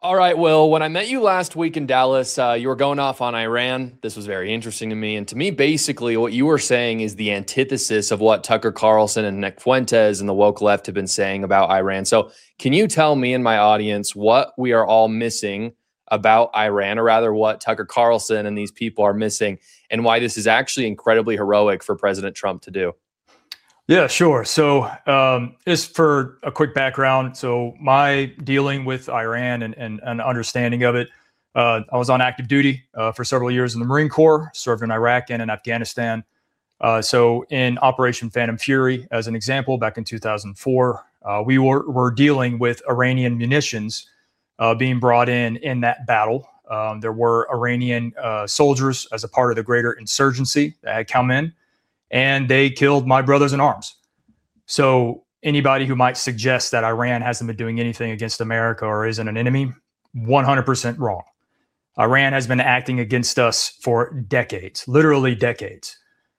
All right, Will, when I met you last week in Dallas, you were going off on Iran. This was very interesting to me. And to me, basically, what you were saying is the antithesis of what Tucker Carlson and Nick Fuentes and the woke left have been saying about Iran. So, can you tell me and my audience what we are all missing about Iran, or rather, what Tucker Carlson and these people are missing, and why this is actually incredibly heroic for President Trump to do? Yeah, sure. So, just for a quick background, so my dealing with Iran and understanding of it, I was on active duty for several years in the Marine Corps, served in Iraq and in Afghanistan. So, in Operation Phantom Fury, as an example, back in 2004, we were dealing with Iranian munitions being brought in that battle. There were Iranian soldiers as a part of the greater insurgency that had come in, and they killed my brothers in arms. So anybody who might suggest that Iran hasn't been doing anything against America or isn't an enemy, 100% wrong. Iran has been acting against us for decades, literally decades.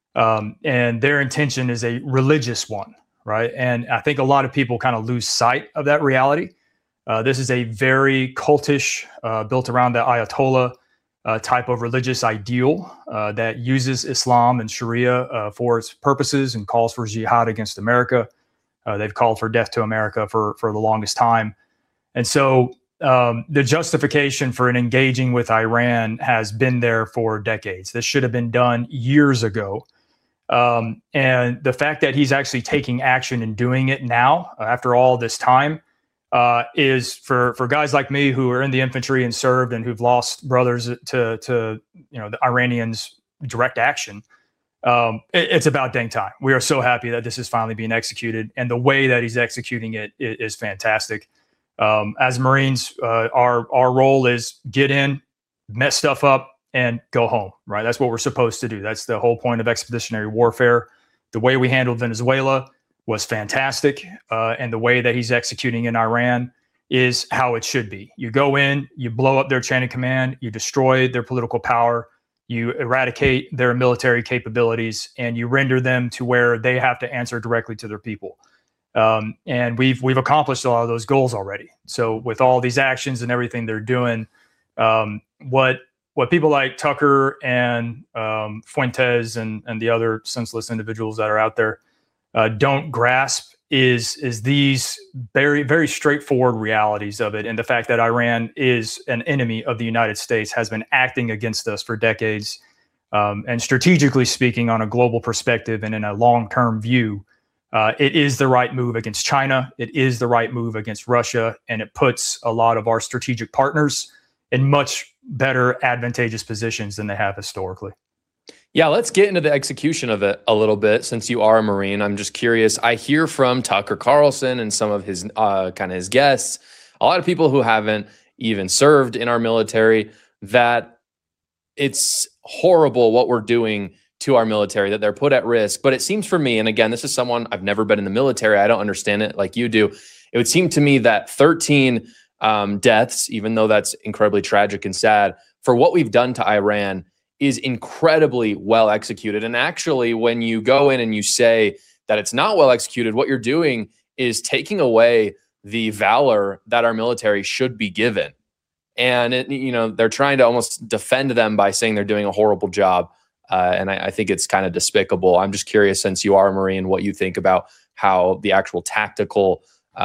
And their intention is a religious one, right? And I think a lot of people kind of lose sight of that reality. This is a very cultish, built around the Ayatollah type of religious ideal that uses Islam and Sharia for its purposes and calls for jihad against America. They've called for death to America for the longest time. And so the justification for an engaging with Iran has been there for decades. This should have been done years ago. And the fact that he's actually taking action and doing it now, after all this time, is for guys like me who are in the infantry and served and who've lost brothers to the Iranians' direct action. It's about dang time. We are so happy that this is finally being executed, and the way that he's executing it is fantastic. As Marines, our role is get in, mess stuff up, and go home. Right? That's what we're supposed to do. That's the whole point of expeditionary warfare. The way we handled Venezuela was fantastic. And the way that he's executing in Iran is how it should be. You go in, you blow up their chain of command, you destroy their political power, you eradicate their military capabilities, and you render them to where they have to answer directly to their people. And we've accomplished a lot of those goals already. So with all these actions and everything they're doing, what people like Tucker and Fuentes and the other senseless individuals that are out there don't grasp is these very, very straightforward realities of it. And the fact that Iran is an enemy of the United States, has been acting against us for decades. And strategically speaking, on a global perspective and in a long-term view, it is the right move against China. It is the right move against Russia. And it puts a lot of our strategic partners in much better advantageous positions than they have historically. Yeah, let's get into the execution of it a little bit, since you are a Marine. I'm just curious. I hear from Tucker Carlson and some of his his guests, a lot of people who haven't even served in our military, that it's horrible what we're doing to our military, that they're put at risk. But it seems for me, and again, this is someone, I've never been in the military, I don't understand it like you do. It would seem to me that 13 deaths, even though that's incredibly tragic and sad, for what we've done to Iran is incredibly well executed. And actually, when you go in and you say that it's not well executed, what you're doing is taking away the valor that our military should be given. And they're trying to almost defend them by saying they're doing a horrible job. And I think it's kind of despicable. I'm just curious, since you are a Marine, what you think about how the actual tactical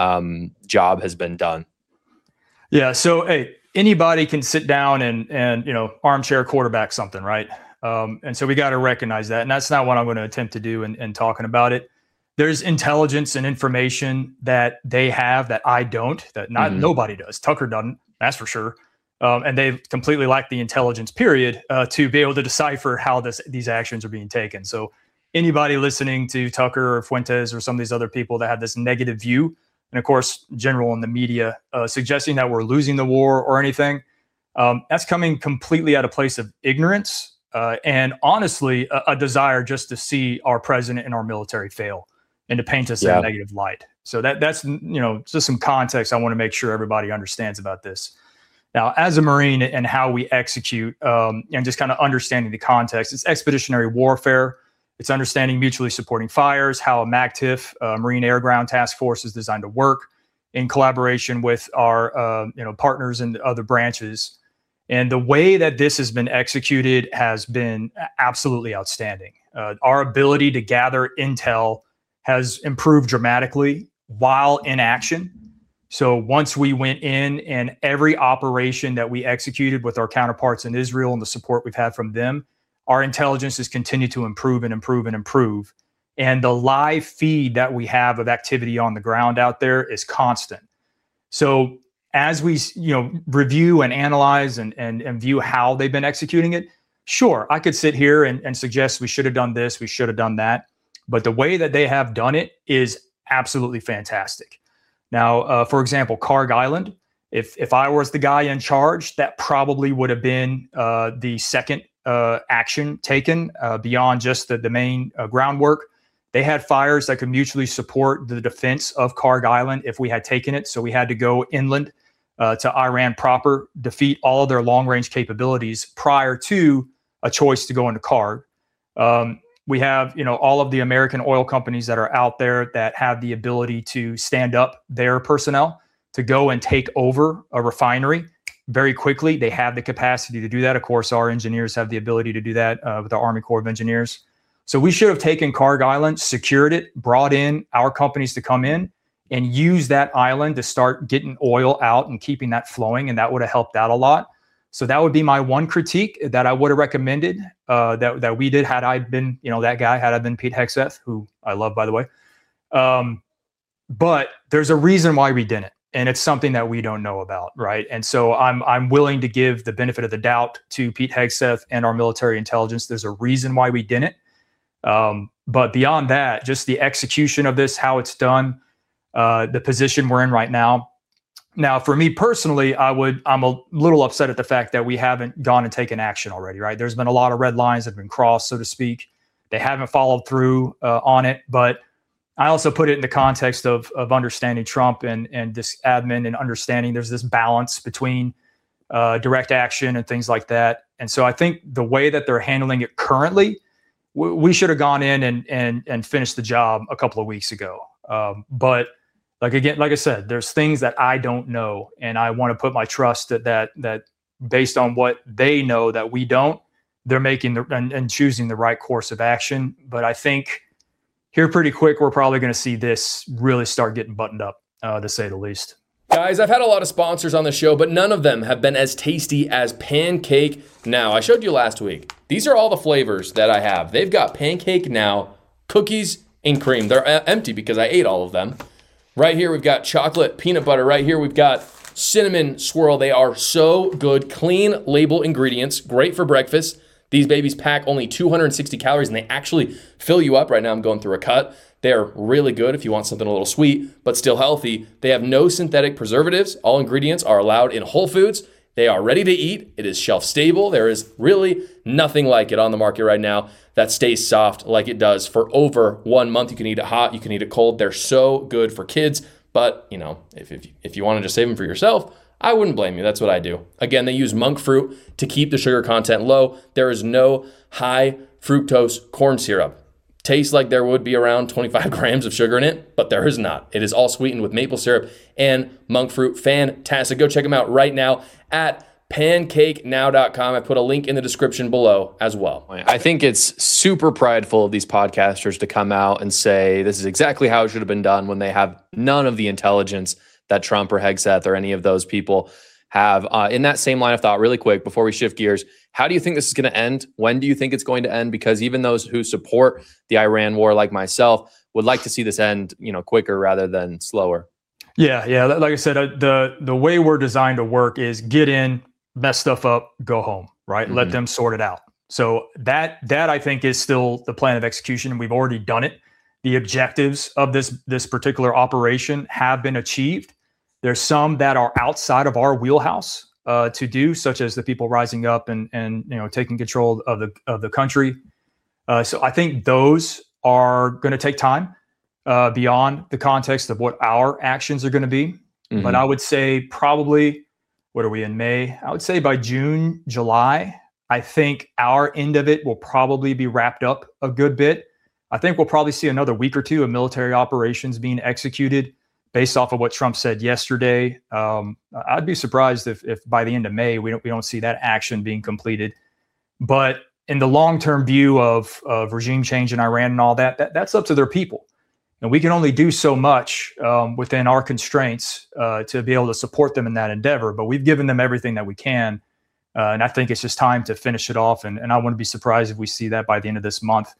job has been done. Yeah. So, hey, anybody can sit down and armchair quarterback something, right? And so we got to recognize that. And that's not what I'm going to attempt to do in talking about it. There's intelligence and information that they have that I don't, that nobody does. Tucker doesn't, that's for sure. And they completely lack the intelligence, period, to be able to decipher how these actions are being taken. So anybody listening to Tucker or Fuentes or some of these other people that have this negative view, and of course, general in the media, suggesting that we're losing the war or anything, that's coming completely at a place of ignorance and honestly, a desire just to see our president and our military fail and to paint us in a negative light. So that's just some context I want to make sure everybody understands about this. Now, as a Marine and how we execute and just kind of understanding the context, it's expeditionary warfare. It's understanding mutually supporting fires, how a MACTIF, Marine Air Ground Task Force, is designed to work. in collaboration with our partners in the other branches. And the way that this has been executed has been absolutely outstanding. Our ability to gather intel has improved dramatically while in action. So once we went in, and every operation that we executed with our counterparts in Israel and the support we've had from them, our intelligence has continued to improve and improve and improve. And the live feed that we have of activity on the ground out there is constant. So as we review and analyze and view how they've been executing it, sure, I could sit here and suggest we should have done this, we should have done that. But the way that they have done it is absolutely fantastic. Now, for example, Karg Island, if I was the guy in charge, that probably would have been the second action taken beyond just the main groundwork. They had fires that could mutually support the defense of Karg Island if we had taken it. So we had to go inland to Iran proper, defeat all of their long-range capabilities prior to a choice to go into Karg. We have, all of the American oil companies that are out there that have the ability to stand up their personnel to go and take over a refinery very quickly. They have the capacity to do that. Of course, our engineers have the ability to do that with the Army Corps of Engineers. So we should have taken Karg Island, secured it, brought in our companies to come in and use that island to start getting oil out and keeping that flowing. And that would have helped out a lot. So that would be my one critique that I would have recommended that we did had I been, that guy, had I been Pete Hegseth, who I love, by the way. But there's a reason why we didn't. And it's something that we don't know about, right? And so I'm willing to give the benefit of the doubt to Pete Hegseth and our military intelligence. There's a reason why we didn't. But beyond that, just the execution of this, how it's done, the position we're in right now. Now, for me personally, I'm a little upset at the fact that we haven't gone and taken action already, right? There's been a lot of red lines that have been crossed, so to speak. They haven't followed through on it. But I also put it in the context of understanding Trump and this admin and understanding there's this balance between direct action and things like that. And so I think the way that they're handling it currently, we should have gone in and finished the job a couple of weeks ago. But like I said, there's things that I don't know, and I want to put my trust that based on what they know that we don't, they're making and choosing the right course of action. But I think here pretty quick, we're probably going to see this really start getting buttoned up, to say the least. Guys, I've had a lot of sponsors on the show, but none of them have been as tasty as Pancake Now. I showed you last week. These are all the flavors that I have. They've got Pancake Now, cookies, and cream. They're empty because I ate all of them. Right here, we've got chocolate, peanut butter. Right here, we've got cinnamon swirl. They are so good. Clean label ingredients. Great for breakfast. These babies pack only 260 calories, and they actually fill you up. Right now, I'm going through a cut. They're really good if you want something a little sweet, but still healthy. They have no synthetic preservatives. All ingredients are allowed in Whole Foods. They are ready to eat. It is shelf stable. There is really nothing like it on the market right now that stays soft like it does for over 1 month. You can eat it hot. You can eat it cold. They're so good for kids. But, if you want to just save them for yourself, I wouldn't blame you. That's what I do. Again, they use monk fruit to keep the sugar content low. There is no high fructose corn syrup. Tastes like there would be around 25 grams of sugar in it, but there is not. It is all sweetened with maple syrup and monk fruit. Fantastic. Go check them out right now at pancakenow.com. I put a link in the description below as well. I think it's super prideful of these podcasters to come out and say this is exactly how it should have been done when they have none of the intelligence that Trump or Hegseth or any of those people have. In that same line of thought, really quick, before we shift gears, how do you think this is going to end? When do you think it's going to end? Because even those who support the Iran war, like myself, would like to see this end, quicker rather than slower. Yeah. Like I said, the way we're designed to work is get in, mess stuff up, go home, right? Mm-hmm. Let them sort it out. So that I think is still the plan of execution. We've already done it. The objectives of this particular operation have been achieved. There's some that are outside of our wheelhouse to do, such as the people rising up and taking control of the country. So I think those are going to take time beyond the context of what our actions are going to be. Mm-hmm. But I would say probably, what are we in May? I would say by June, July, I think our end of it will probably be wrapped up a good bit. I think we'll probably see another week or two of military operations being executed based off of what Trump said yesterday, I'd be surprised if by the end of May we don't see that action being completed. But in the long-term view of regime change in Iran and all that's up to their people. And we can only do so much within our constraints to be able to support them in that endeavor. But we've given them everything that we can. And I think it's just time to finish it off. And I wouldn't be surprised if we see that by the end of this month.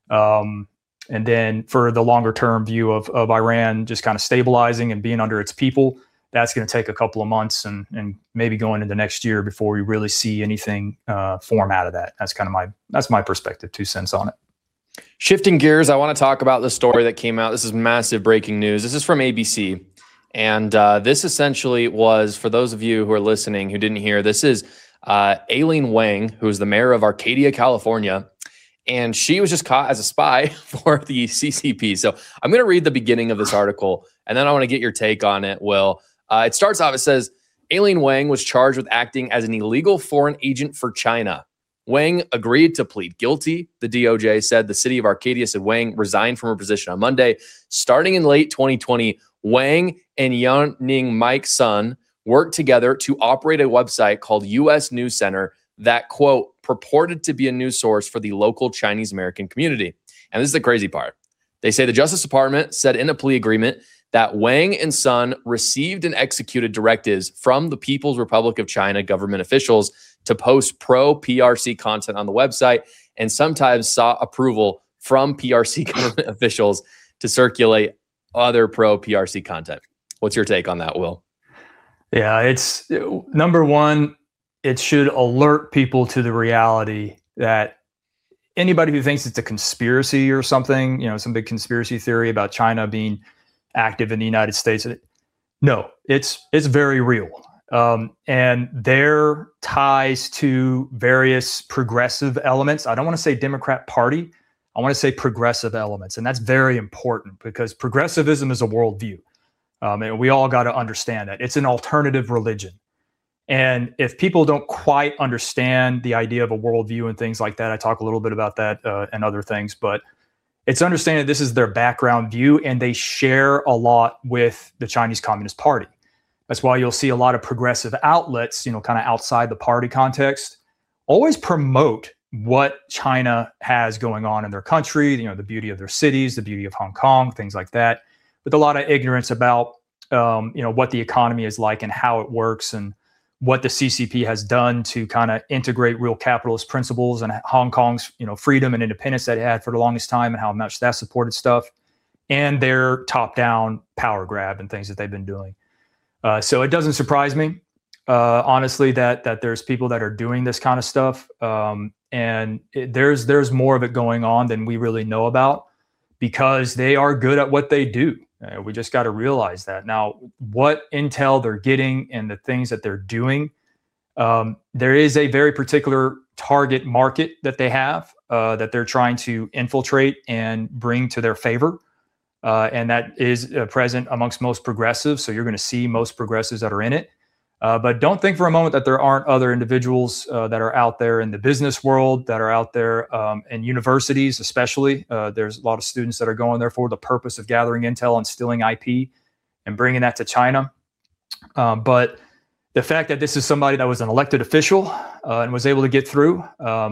And then for the longer term view of Iran just kind of stabilizing and being under its people, that's going to take a couple of months and maybe going into next year before we really see anything form out of that. That's my perspective, 2 cents on it. Shifting gears, I want to talk about the story that came out. This is massive breaking news. This is from ABC. And this essentially was, for those of you who are listening who didn't hear, this is Aileen Wang, who is the mayor of Arcadia, California. And she was just caught as a spy for the CCP. So I'm going to read the beginning of this article, and then I want to get your take on it, Will. It starts off, it says, Aileen Wang was charged with acting as an illegal foreign agent for China. Wang agreed to plead guilty. The DOJ said the city of Arcadia said Wang resigned from her position on Monday. Starting in late 2020, Wang and Yanning Mike's son worked together to operate a website called U.S. News Center that, quote, purported to be a news source for the local Chinese American community. And this is the crazy part. They say the Justice Department said in a plea agreement that Wang and Son received and executed directives from the People's Republic of China government officials to post pro-PRC content on the website, and sometimes sought approval from PRC government officials to circulate other pro-PRC content. What's your take on that, Will? Yeah, it's number one, it should alert people to the reality that anybody who thinks it's a conspiracy or something, some big conspiracy theory about China being active in the United States, no, it's very real. And their ties to various progressive elements, I don't want to say Democrat Party, I want to say progressive elements. And that's very important because progressivism is a worldview. And we all got to understand that. It's an alternative religion. And if people don't quite understand the idea of a worldview and things like that, I talk a little bit about that and other things, but it's understanding this is their background view and they share a lot with the Chinese Communist Party. That's why you'll see a lot of progressive outlets, kind of outside the party context, always promote what China has going on in their country, the beauty of their cities, the beauty of Hong Kong, things like that, with a lot of ignorance about, what the economy is like and how it works and what the CCP has done to kind of integrate real capitalist principles and Hong Kong's, freedom and independence that it had for the longest time and how much that supported stuff and their top-down power grab and things that they've been doing. So it doesn't surprise me, honestly, that there's people that are doing this kind of stuff. And there's more of it going on than we really know about because they are good at what they do. We just got to realize that. Now, what intel they're getting and the things that they're doing, there is a very particular target market that they have that they're trying to infiltrate and bring to their favor. And that is present amongst most progressives. So you're going to see most progressives that are in it. But don't think for a moment that there aren't other individuals that are out there in the business world, that are out there in universities, especially. There's a lot of students that are going there for the purpose of gathering intel and stealing IP and bringing that to China. But the fact that this is somebody that was an elected official and was able to get through,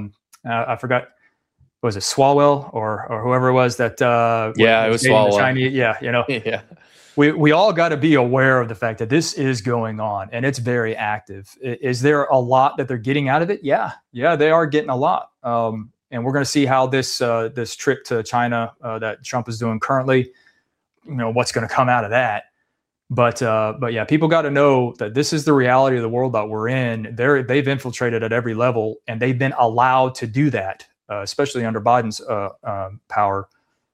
I forgot, was it Swalwell or whoever it was that? It was Swalwell. Chinese, yeah. We all got to be aware of the fact that this is going on and it's very active. Is there a lot that they're getting out of it? Yeah, they are getting a lot. And we're going to see how this trip to China that Trump is doing currently, what's going to come out of that. But yeah, people got to know that this is the reality of the world that we're in. They've infiltrated at every level and they've been allowed to do that, especially under Biden's power,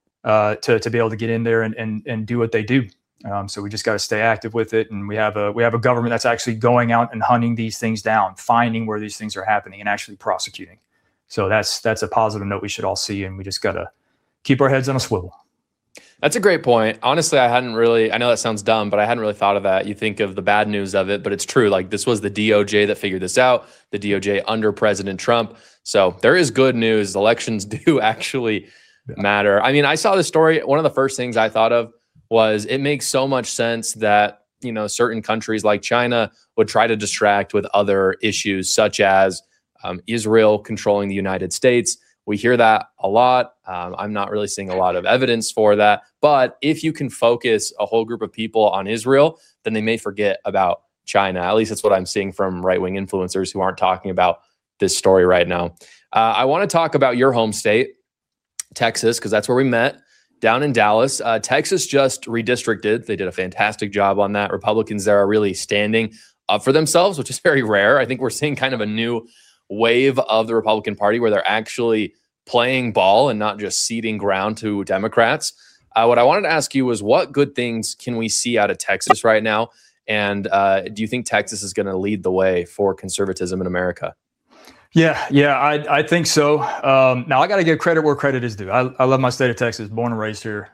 to be able to get in there and do what they do. So we just got to stay active with it, and we have a government that's actually going out and hunting these things down, finding where these things are happening, and actually prosecuting. So that's a positive note we should all see, and we just got to keep our heads on a swivel. That's a great point. Honestly, I know that sounds dumb, but I hadn't really thought of that. You think of the bad news of it, but it's true. Like this was the DOJ that figured this out, the DOJ under President Trump. So there is good news. Elections do actually matter. I mean, I saw this story. One of the first things I thought of was it makes so much sense that, certain countries like China would try to distract with other issues such as Israel controlling the United States. We hear that a lot. I'm not really seeing a lot of evidence for that. But if you can focus a whole group of people on Israel, then they may forget about China. At least that's what I'm seeing from right-wing influencers who aren't talking about this story right now. I want to talk about your home state, Texas, because that's where we met, down in Dallas. Texas just redistricted. They did a fantastic job on that. Republicans there are really standing up for themselves, which is very rare. I think we're seeing kind of a new wave of the Republican Party where they're actually playing ball and not just ceding ground to Democrats. What I wanted to ask you was, what good things can we see out of Texas right now? And do you think Texas is going to lead the way for conservatism in America? Yeah, I think so. Now, I got to give credit where credit is due. I love my state of Texas, born and raised here.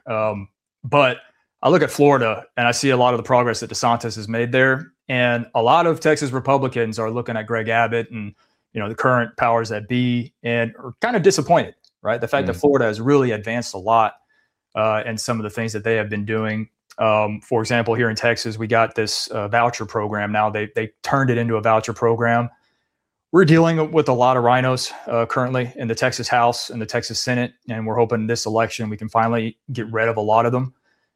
But I look at Florida and I see a lot of the progress that DeSantis has made there. And a lot of Texas Republicans are looking at Greg Abbott and the current powers that be, and are kind of disappointed, right? The fact that Florida has really advanced a lot in some of the things that they have been doing. For example, here in Texas, we got this voucher program. Now they turned it into a voucher program. We're dealing with a lot of rhinos currently in the Texas House and the Texas Senate, and we're hoping this election we can finally get rid of a lot of them.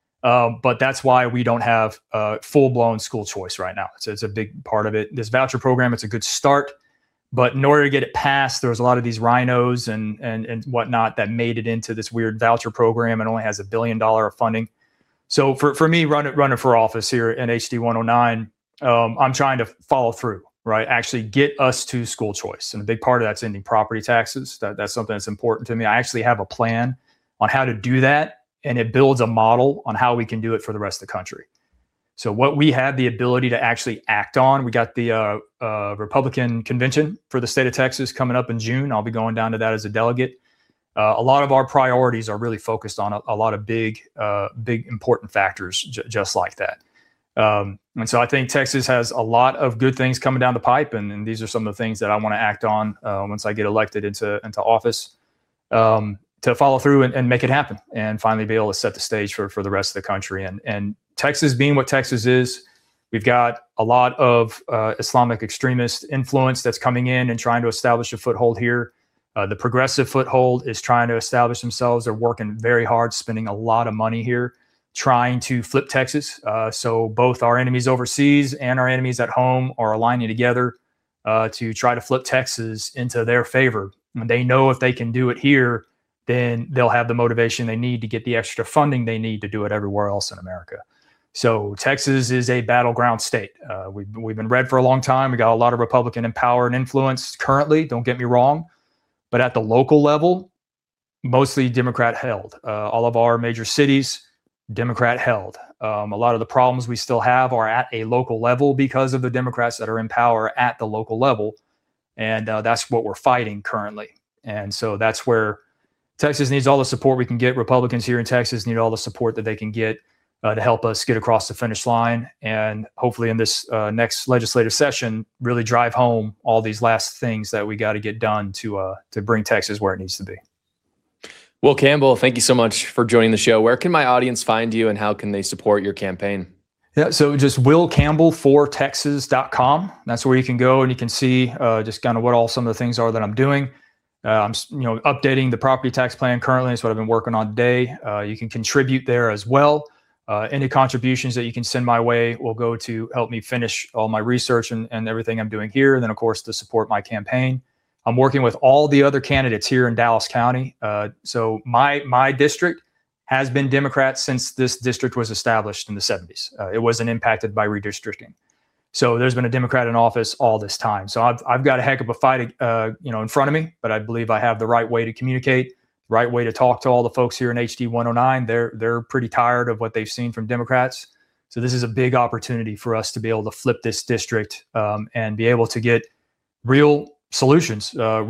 But that's why we don't have full-blown school choice right now. So it's a big part of it. This voucher program, it's a good start. But in order to get it passed, there was a lot of these rhinos and whatnot that made it into this weird voucher program and only has $1 billion of funding. So for me, running for office here in HD 109, I'm trying to follow through, right? Actually get us to school choice. And a big part of that's ending property taxes. That's something that's important to me. I actually have a plan on how to do that, and it builds a model on how we can do it for the rest of the country. So what we have the ability to actually act on, we got the Republican convention for the state of Texas coming up in June. I'll be going down to that as a delegate. A lot of our priorities are really focused on a lot of big important factors just like that. And so I think Texas has a lot of good things coming down the pipe. And these are some of the things that I want to act on once I get elected into office to follow through and make it happen and finally be able to set the stage for the rest of the country. And Texas being what Texas is, we've got a lot of Islamic extremist influence that's coming in and trying to establish a foothold here. The progressive foothold is trying to establish themselves. They're working very hard, spending a lot of money here, trying to flip Texas. So both our enemies overseas and our enemies at home are aligning together to try to flip Texas into their favor. And they know if they can do it here, then they'll have the motivation they need to get the extra funding they need to do it everywhere else in America. So Texas is a battleground state. We've been red for a long time. We got a lot of Republican power and influence currently, don't get me wrong. But at the local level, mostly Democrat held. All of our major cities, Democrat held. A lot of the problems we still have are at a local level because of the Democrats that are in power at the local level. And that's what we're fighting currently. And so that's where Texas needs all the support we can get. Republicans here in Texas need all the support that they can get to help us get across the finish line. And hopefully in this next legislative session, really drive home all these last things that we got to get done to bring Texas where it needs to be. Will Campbell, thank you so much for joining the show. Where can my audience find you and how can they support your campaign? Yeah, so just willcampbell4texas.com. That's where you can go and you can see just kind of what all some of the things are that I'm doing. I'm updating the property tax plan currently. That's what I've been working on today. You can contribute there as well. Any contributions that you can send my way will go to help me finish all my research and everything I'm doing here. And then, of course, to support my campaign. I'm working with all the other candidates here in Dallas County. So my district has been Democrat since this district was established in the 70s. It wasn't impacted by redistricting. So there's been a Democrat in office all this time. So I've got a heck of a fight, in front of me, but I believe I have the right way to communicate, the right way to talk to all the folks here in HD 109. They're pretty tired of what they've seen from Democrats. So this is a big opportunity for us to be able to flip this district and be able to get real solutions,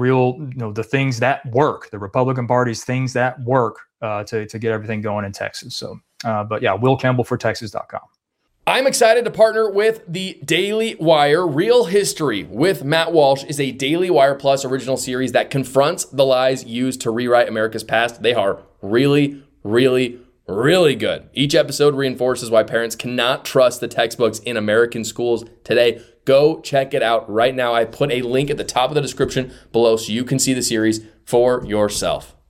the things that work, the Republican Party's things that work to get everything going in Texas. So, but yeah, willcampbell4texas.com. I'm excited to partner with the Daily Wire. Real History with Matt Walsh is a Daily Wire Plus original series that confronts the lies used to rewrite America's past. They are really, really, Really good. Each episode reinforces why parents cannot trust the textbooks in American schools today. Go check it out right now. I put a link at the top of the description below so you can see the series for yourself.